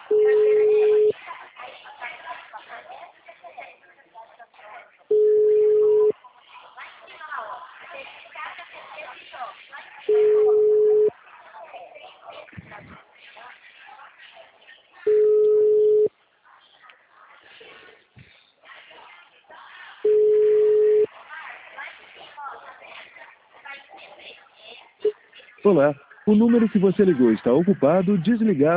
Olá, o número que você ligou está ocupado, desligado.